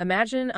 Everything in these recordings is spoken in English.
Imagine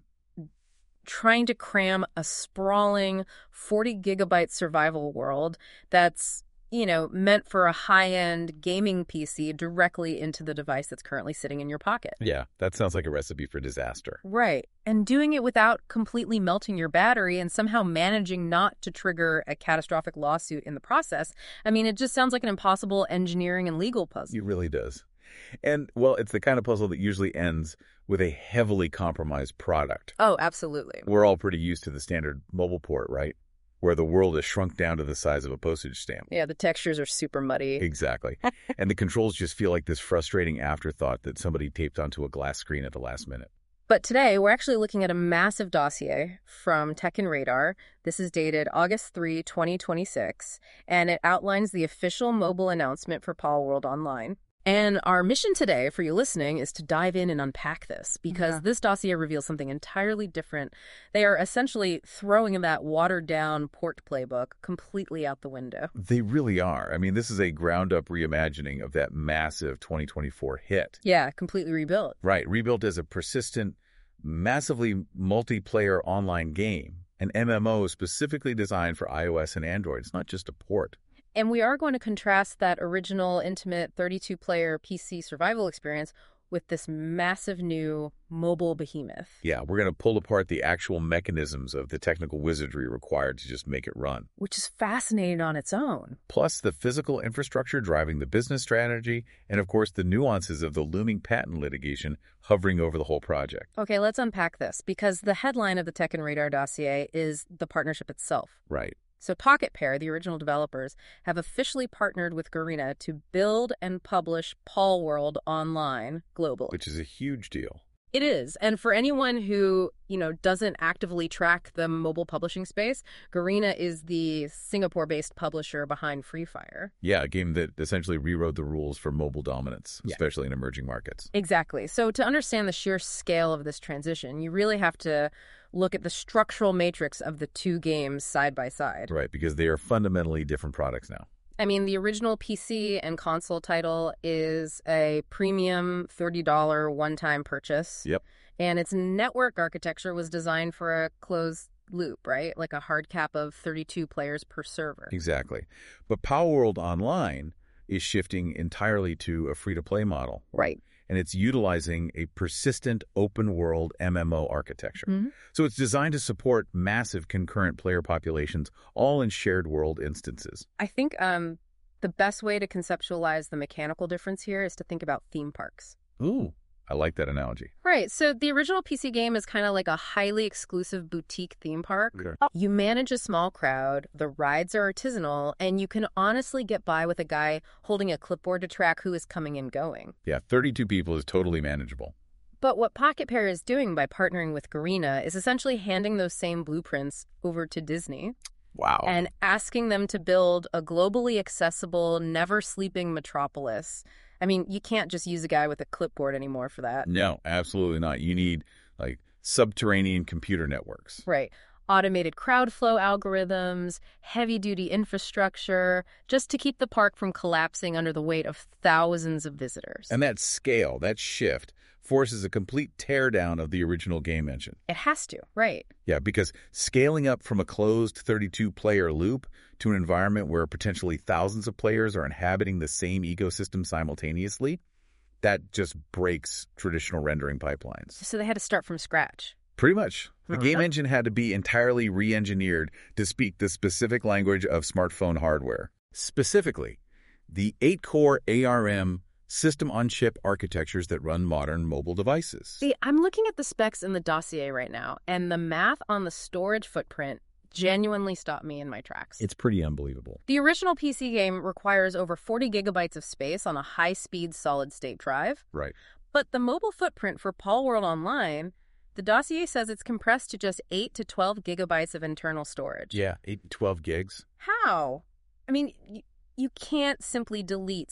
trying to cram a sprawling 40 gigabyte survival world that's, meant for a high-end gaming PC directly into the device that's currently sitting in your pocket. Yeah, that sounds like a recipe for disaster. Right. And doing it without completely melting your battery and somehow managing not to trigger a catastrophic lawsuit in the process. I mean, it just sounds like an impossible engineering and legal puzzle. It really does. And, well, it's the kind of puzzle that usually ends with a heavily compromised product. Oh, absolutely. We're all pretty used to the standard mobile port, right? Where the world is shrunk down to the size of a postage stamp. Yeah, the textures are super muddy. Exactly. And the controls just feel like this frustrating afterthought that somebody taped onto a glass screen at the last minute. But today, we're actually looking at a massive dossier from Tech and Radar. This is dated August 3, 2026, and it outlines the official mobile announcement for Palworld Online. And our mission today for you listening is to dive in and unpack this, because this dossier reveals something entirely different. They are essentially throwing that watered-down port playbook completely out the window. They really are. I mean, this is a ground-up reimagining of that massive 2024 hit. Yeah, completely rebuilt. Right, rebuilt as a persistent, massively multiplayer online game, an MMO specifically designed for iOS and Android. It's not just a port. And we are going to contrast that original intimate 32-player PC survival experience with this massive new mobile behemoth. Yeah, we're going to pull apart the actual mechanisms of the technical wizardry required to just make it run. Which is fascinating on its own. Plus the physical infrastructure driving the business strategy, and of course the nuances of the looming patent litigation hovering over the whole project. Okay, let's unpack this, because the headline of the Tech and Radar dossier is the partnership itself. Right. So Pocket Pair, the original developers, have officially partnered with Garena to build and publish Palworld Online globally. Which is a huge deal. It is. And for anyone who, doesn't actively track the mobile publishing space, Garena is the Singapore-based publisher behind Free Fire. Yeah, a game that essentially rewrote the rules for mobile dominance, especially in emerging markets. Exactly. So to understand the sheer scale of this transition, you really have to look at the structural matrix of the two games side by side. Right, because they are fundamentally different products now. I mean, the original PC and console title is a premium $30 one-time purchase. Yep. And its network architecture was designed for a closed loop, right? Like a hard cap of 32 players per server. Exactly. But Palworld Online is shifting entirely to a free-to-play model. Right. And it's utilizing a persistent open-world MMO architecture. Mm-hmm. So it's designed to support massive concurrent player populations, all in shared world instances. I think the best way to conceptualize the mechanical difference here is to think about theme parks. Ooh, I like that analogy. Right. So the original PC game is kind of like a highly exclusive boutique theme park. Okay. You manage a small crowd, the rides are artisanal, and you can honestly get by with a guy holding a clipboard to track who is coming and going. Yeah, 32 people is totally manageable. But what Pocket Pair is doing by partnering with Garena is essentially handing those same blueprints over to Disney. Wow. And asking them to build a globally accessible, never-sleeping metropolis. I mean, you can't just use a guy with a clipboard anymore for that. No, absolutely not. You need, subterranean computer networks. Right. Automated crowd flow algorithms, heavy-duty infrastructure, just to keep the park from collapsing under the weight of thousands of visitors. And that scale, that shift, forces a complete teardown of the original game engine. It has to, right. Yeah, because scaling up from a closed 32-player loop to an environment where potentially thousands of players are inhabiting the same ecosystem simultaneously, that just breaks traditional rendering pipelines. So they had to start from scratch. Pretty much. The game engine had to be entirely re-engineered to speak the specific language of smartphone hardware. Specifically, the 8-core ARM system-on-chip architectures that run modern mobile devices. See, I'm looking at the specs in the dossier right now, and the math on the storage footprint genuinely stopped me in my tracks. It's pretty unbelievable. The original PC game requires over 40 gigabytes of space on a high-speed solid-state drive. Right. But the mobile footprint for Palworld Online, the dossier says it's compressed to just 8 to 12 gigabytes of internal storage. Yeah, 8 to 12 gigs. How? I mean, you can't simply delete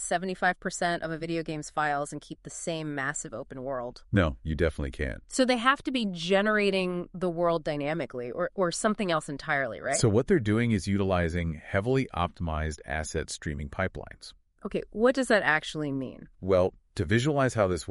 75% of a video game's files and keep the same massive open world. No, you definitely can't. So they have to be generating the world dynamically or something else entirely, right? So what they're doing is utilizing heavily optimized asset streaming pipelines. Okay, what does that actually mean? Well, to visualize how this works,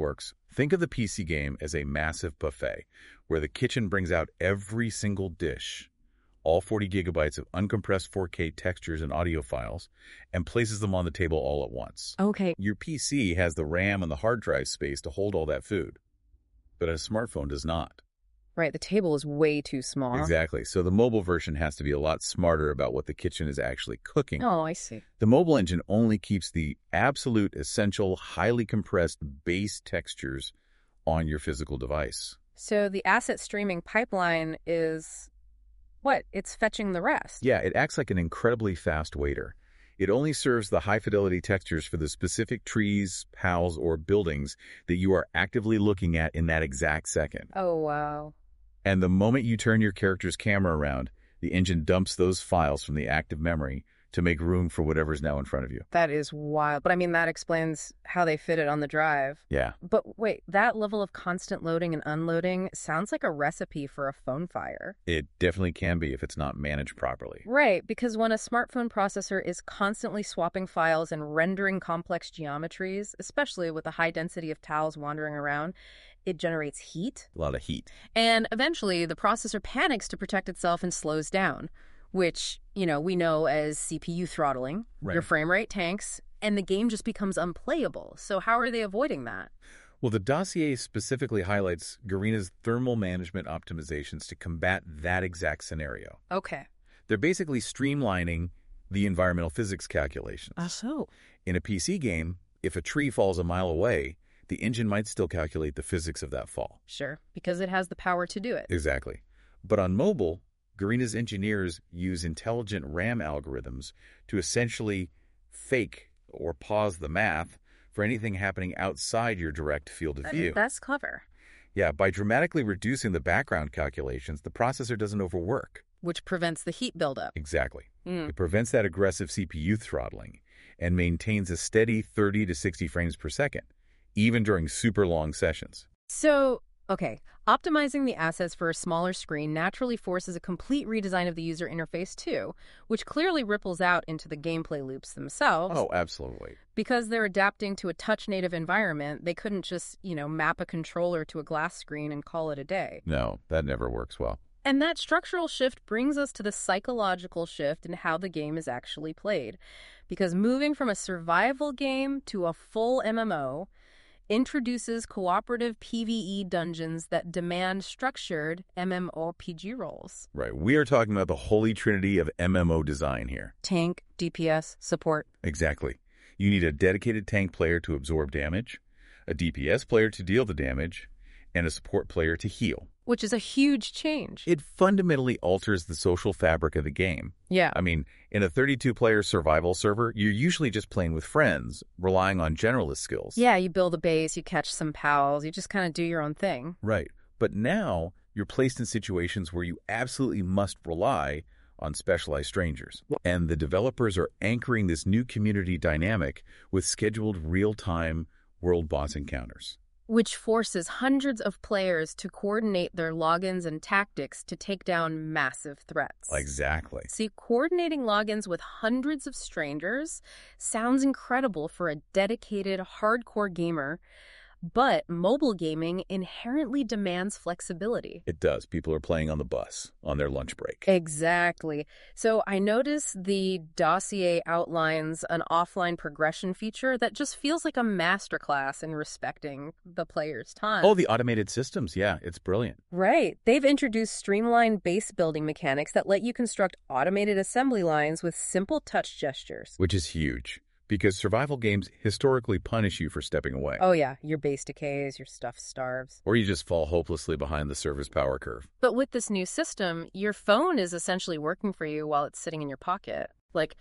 Think of the PC game as a massive buffet where the kitchen brings out every single dish, all 40 gigabytes of uncompressed 4K textures and audio files, and places them on the table all at once. Okay. Your PC has the RAM and the hard drive space to hold all that food, but a smartphone does not. Right, the table is way too small. Exactly. So the mobile version has to be a lot smarter about what the kitchen is actually cooking. Oh, I see. The mobile engine only keeps the absolute essential, highly compressed base textures on your physical device. So the asset streaming pipeline is what? It's fetching the rest. Yeah, it acts like an incredibly fast waiter. It only serves the high-fidelity textures for the specific trees, pals, or buildings that you are actively looking at in that exact second. Oh, wow. And the moment you turn your character's camera around, the engine dumps those files from the active memory to make room for whatever's now in front of you. That is wild. But I mean, that explains how they fit it on the drive. Yeah. But wait, that level of constant loading and unloading sounds like a recipe for a phone fire. It definitely can be if it's not managed properly. Right, because when a smartphone processor is constantly swapping files and rendering complex geometries, especially with a high density of tiles wandering around, it generates heat. A lot of heat. And eventually, the processor panics to protect itself and slows down, which, we know as CPU throttling. Right. Your frame rate tanks, and the game just becomes unplayable. So how are they avoiding that? Well, the dossier specifically highlights Garena's thermal management optimizations to combat that exact scenario. Okay. They're basically streamlining the environmental physics calculations. So? In a PC game, if a tree falls a mile away, the engine might still calculate the physics of that fall. Sure, because it has the power to do it. Exactly. But on mobile, Garena's engineers use intelligent RAM algorithms to essentially fake or pause the math for anything happening outside your direct field of view. That's clever. Yeah, by dramatically reducing the background calculations, the processor doesn't overwork. Which prevents the heat buildup. Exactly. Mm. It prevents that aggressive CPU throttling and maintains a steady 30 to 60 frames per second, even during super long sessions. So, okay, optimizing the assets for a smaller screen naturally forces a complete redesign of the user interface too, which clearly ripples out into the gameplay loops themselves. Oh, absolutely. Because they're adapting to a touch-native environment, they couldn't just, map a controller to a glass screen and call it a day. No, that never works well. And that structural shift brings us to the psychological shift in how the game is actually played. Because moving from a survival game to a full MMO introduces cooperative PvE dungeons that demand structured MMORPG roles. Right. We are talking about the holy trinity of MMO design here. Tank, DPS, support. Exactly. You need a dedicated tank player to absorb damage, a DPS player to deal the damage, and a support player to heal. Which is a huge change. It fundamentally alters the social fabric of the game. Yeah. I mean, in a 32-player survival server, you're usually just playing with friends, relying on generalist skills. Yeah, you build a base, you catch some pals, you just kind of do your own thing. Right. But now, you're placed in situations where you absolutely must rely on specialized strangers. And the developers are anchoring this new community dynamic with scheduled real-time world boss encounters. Which forces hundreds of players to coordinate their logins and tactics to take down massive threats. Exactly. See, coordinating logins with hundreds of strangers sounds incredible for a dedicated, hardcore gamer, but mobile gaming inherently demands flexibility. It does. People are playing on the bus, on their lunch break. Exactly. So I noticed the dossier outlines an offline progression feature that just feels like a masterclass in respecting the player's time. Oh, the automated systems. Yeah, it's brilliant. Right. They've introduced streamlined base building mechanics that let you construct automated assembly lines with simple touch gestures. Which is huge, because survival games historically punish you for stepping away. Oh yeah, your base decays, your stuff starves. Or you just fall hopelessly behind the server's power curve. But with this new system, your phone is essentially working for you while it's sitting in your pocket. Like,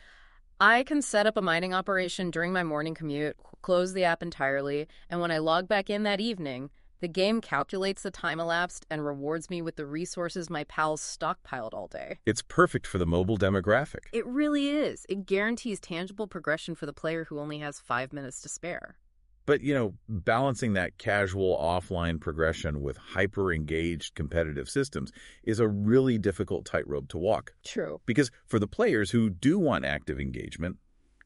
I can set up a mining operation during my morning commute, close the app entirely, and when I log back in that evening, the game calculates the time elapsed and rewards me with the resources my pals stockpiled all day. It's perfect for the mobile demographic. It really is. It guarantees tangible progression for the player who only has 5 minutes to spare. But, balancing that casual offline progression with hyper-engaged competitive systems is a really difficult tightrope to walk. True. Because for the players who do want active engagement,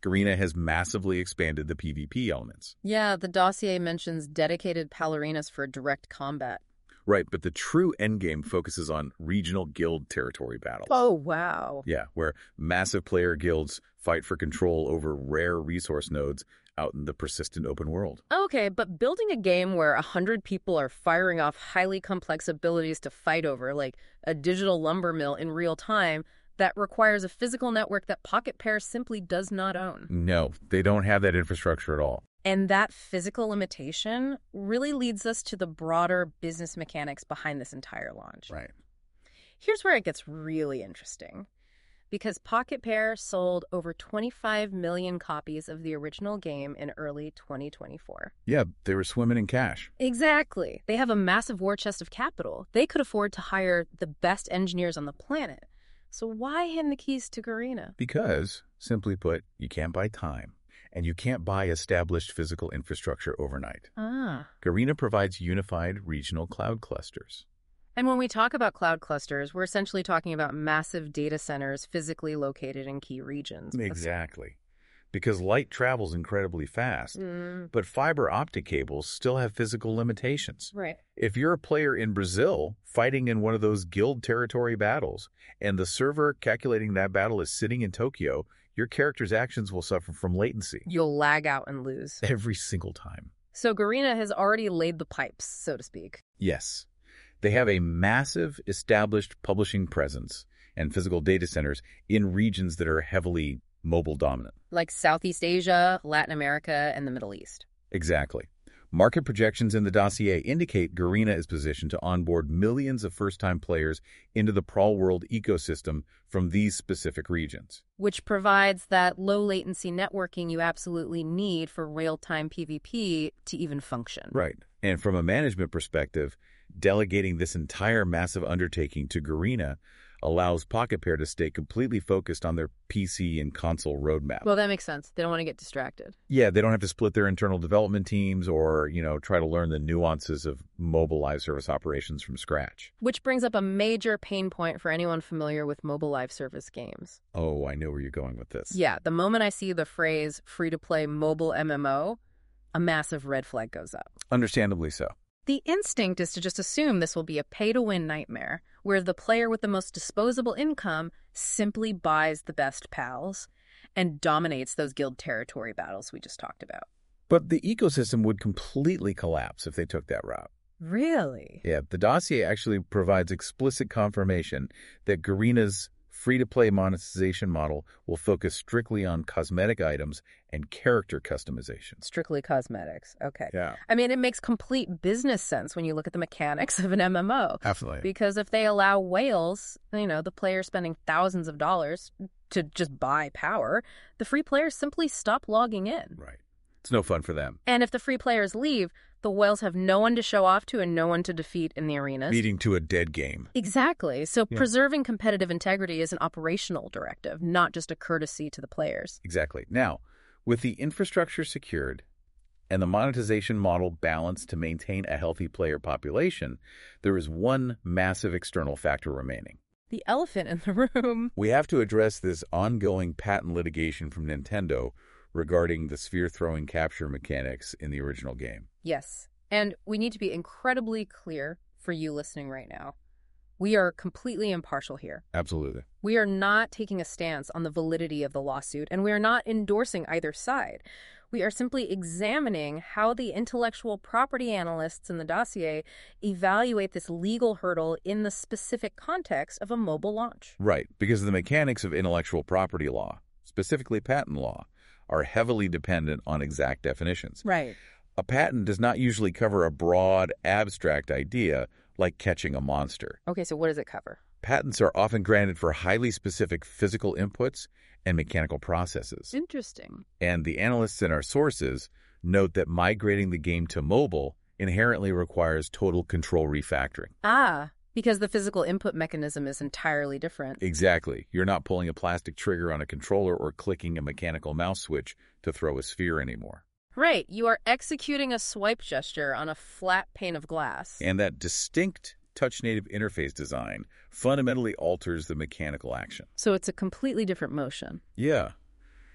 Garena has massively expanded the PvP elements. Yeah, the dossier mentions dedicated Palarinas for direct combat. Right, but the true endgame focuses on regional guild territory battles. Oh, wow. Yeah, where massive player guilds fight for control over rare resource nodes out in the persistent open world. Okay, but building a game where 100 people are firing off highly complex abilities to fight over, like a digital lumber mill in real time, that requires a physical network that Pocket Pair simply does not own. No, they don't have that infrastructure at all. And that physical limitation really leads us to the broader business mechanics behind this entire launch. Right. Here's where it gets really interesting. Because Pocket Pair sold over 25 million copies of the original game in early 2024. Yeah, they were swimming in cash. Exactly. They have a massive war chest of capital. They could afford to hire the best engineers on the planet. So why hand the keys to Garena? Because, simply put, you can't buy time. And you can't buy established physical infrastructure overnight. Garena provides unified regional cloud clusters. And when we talk about cloud clusters, we're essentially talking about massive data centers physically located in key regions. Exactly. Because light travels incredibly fast, but fiber optic cables still have physical limitations. Right. If you're a player in Brazil fighting in one of those guild territory battles, and the server calculating that battle is sitting in Tokyo, your character's actions will suffer from latency. You'll lag out and lose. Every single time. So Garena has already laid the pipes, so to speak. Yes. They have a massive established publishing presence and physical data centers in regions that are heavily mobile dominant. Like Southeast Asia, Latin America, and the Middle East. Exactly. Market projections in the dossier indicate Garena is positioned to onboard millions of first-time players into the Prawl World ecosystem from these specific regions. Which provides that low-latency networking you absolutely need for real-time PvP to even function. Right. And from a management perspective, delegating this entire massive undertaking to Garena allows Pocket Pair to stay completely focused on their PC and console roadmap. Well, that makes sense. They don't want to get distracted. Yeah, they don't have to split their internal development teams or, try to learn the nuances of mobile live service operations from scratch. Which brings up a major pain point for anyone familiar with mobile live service games. Oh, I know where you're going with this. Yeah, the moment I see the phrase free-to-play mobile MMO, a massive red flag goes up. Understandably so. The instinct is to just assume this will be a pay-to-win nightmare, where the player with the most disposable income simply buys the best pals and dominates those guild territory battles we just talked about. But the ecosystem would completely collapse if they took that route. Really? Yeah, the dossier actually provides explicit confirmation that Garena's free-to-play monetization model will focus strictly on cosmetic items and character customization. Strictly cosmetics. Okay. Yeah. I mean, it makes complete business sense when you look at the mechanics of an MMO. Absolutely. Because if they allow whales, the player spending thousands of dollars to just buy power, the free players simply stop logging in. Right. It's no fun for them. And if the free players leave, the whales have no one to show off to and no one to defeat in the arenas. Leading to a dead game. Exactly. So preserving competitive integrity is an operational directive, not just a courtesy to the players. Exactly. Now, with the infrastructure secured and the monetization model balanced to maintain a healthy player population, there is one massive external factor remaining. The elephant in the room. We have to address this ongoing patent litigation from Nintendo regarding the sphere-throwing capture mechanics in the original game. Yes, and we need to be incredibly clear for you listening right now. We are completely impartial here. Absolutely. We are not taking a stance on the validity of the lawsuit, and we are not endorsing either side. We are simply examining how the intellectual property analysts in the dossier evaluate this legal hurdle in the specific context of a mobile launch. Right, because the mechanics of intellectual property law, specifically patent law, are heavily dependent on exact definitions. Right. A patent does not usually cover a broad, abstract idea like catching a monster. Okay, so what does it cover? Patents are often granted for highly specific physical inputs and mechanical processes. Interesting. And the analysts in our sources note that migrating the game to mobile inherently requires total control refactoring. Because the physical input mechanism is entirely different. Exactly. You're not pulling a plastic trigger on a controller or clicking a mechanical mouse switch to throw a sphere anymore. Right. You are executing a swipe gesture on a flat pane of glass. And that distinct touch-native interface design fundamentally alters the mechanical action. So it's a completely different motion. Yeah.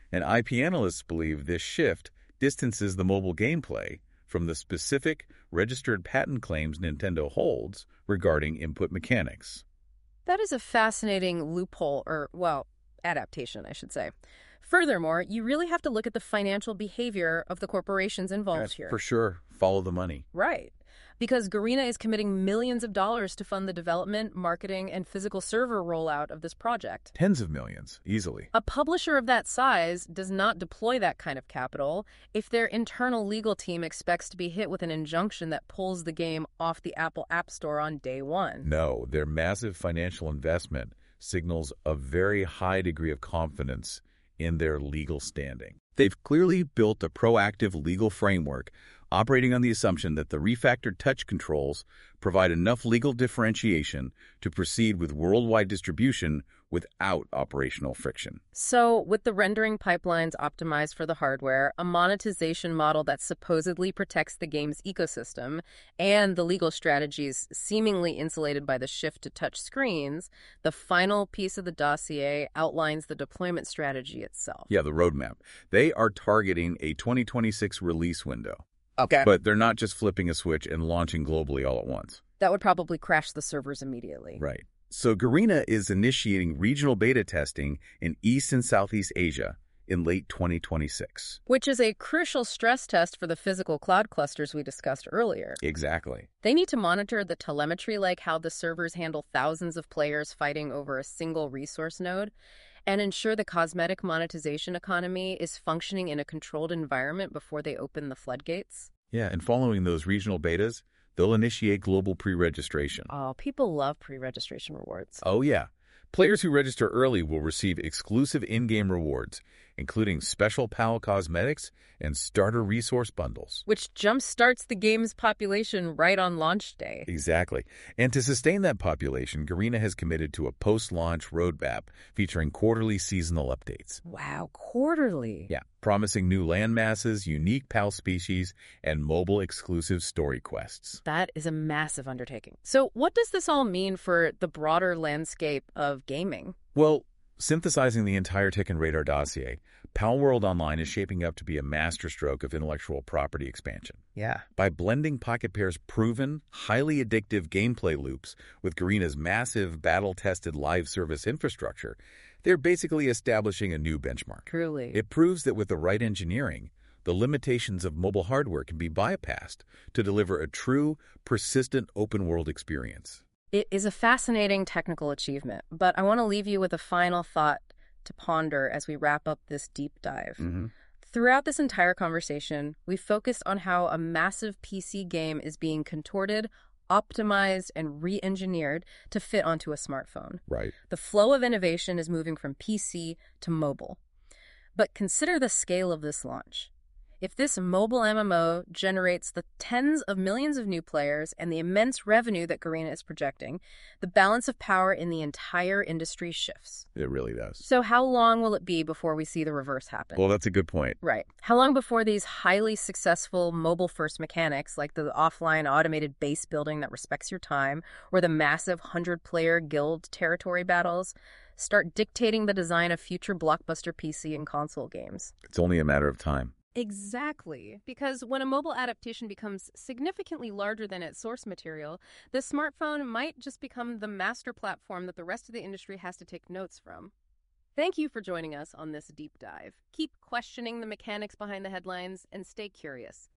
And IP analysts believe this shift distances the mobile gameplay from the specific registered patent claims Nintendo holds regarding input mechanics. That is a fascinating loophole, or, well, adaptation, I should say. Furthermore, you really have to look at the financial behavior of the corporations involved here. For sure, follow the money. Right. Because Garena is committing millions of dollars to fund the development, marketing, and physical server rollout of this project. Tens of millions, easily. A publisher of that size does not deploy that kind of capital if their internal legal team expects to be hit with an injunction that pulls the game off the Apple App Store on day one. No, their massive financial investment signals a very high degree of confidence in their legal standing. They've clearly built a proactive legal framework operating on the assumption that the refactored touch controls provide enough legal differentiation to proceed with worldwide distribution without operational friction. So, with the rendering pipelines optimized for the hardware, a monetization model that supposedly protects the game's ecosystem, and the legal strategies seemingly insulated by the shift to touch screens, the final piece of the dossier outlines the deployment strategy itself. Yeah, the roadmap. They are targeting a 2026 release window. Okay. But they're not just flipping a switch and launching globally all at once. That would probably crash the servers immediately. Right. So Garena is initiating regional beta testing in East and Southeast Asia in late 2026. Which is a crucial stress test for the physical cloud clusters we discussed earlier. Exactly. They need to monitor the telemetry, like how the servers handle thousands of players fighting over a single resource node, and ensure the cosmetic monetization economy is functioning in a controlled environment before they open the floodgates. Yeah, and following those regional betas, they'll initiate global pre-registration. Oh, people love pre-registration rewards. Oh, yeah. Players who register early will receive exclusive in-game rewards, including special PAL cosmetics and starter resource bundles. Which jumpstarts the game's population right on launch day. Exactly. And to sustain that population, Garena has committed to a post-launch roadmap featuring quarterly seasonal updates. Wow, quarterly? Yeah, promising new land masses, unique PAL species, and mobile-exclusive story quests. That is a massive undertaking. So what does this all mean for the broader landscape of gaming? Well, synthesizing the entire Tekken Radar dossier, Palworld Online is shaping up to be a masterstroke of intellectual property expansion. Yeah. By blending Pocket Pair's proven, highly addictive gameplay loops with Garena's massive, battle-tested live service infrastructure, they're basically establishing a new benchmark. Truly. It proves that with the right engineering, the limitations of mobile hardware can be bypassed to deliver a true, persistent open-world experience. It is a fascinating technical achievement, but I want to leave you with a final thought to ponder as we wrap up this deep dive. Throughout this entire conversation, we focused on how a massive PC game is being contorted, optimized, and re-engineered to fit onto a smartphone. Right. The flow of innovation is moving from PC to mobile. But consider the scale of this launch. If this mobile MMO generates the tens of millions of new players and the immense revenue that Garena is projecting, the balance of power in the entire industry shifts. It really does. So how long will it be before we see the reverse happen? Well, that's a good point. Right. How long before these highly successful mobile-first mechanics, like the offline automated base building that respects your time, or the massive 100-player guild territory battles, start dictating the design of future blockbuster PC and console games? It's only a matter of time. Exactly. Because when a mobile adaptation becomes significantly larger than its source material, the smartphone might just become the master platform that the rest of the industry has to take notes from. Thank you for joining us on this deep dive. Keep questioning the mechanics behind the headlines and stay curious.